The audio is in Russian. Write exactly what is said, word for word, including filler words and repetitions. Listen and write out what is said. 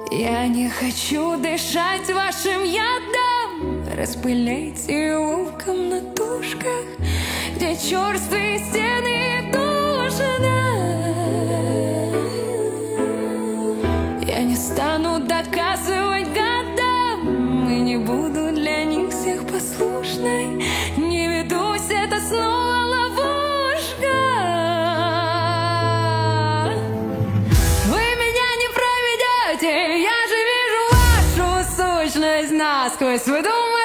Я не хочу дышать вашим ядом. Распыляйте его в комнатушках, где черствые стены и душно. Я не стану доказывать годам и не буду для них всех послушной. Не ведусь, это снова ловушка. Вы меня не проведете, я же вижу вашу сущность насквозь. Вы думаете,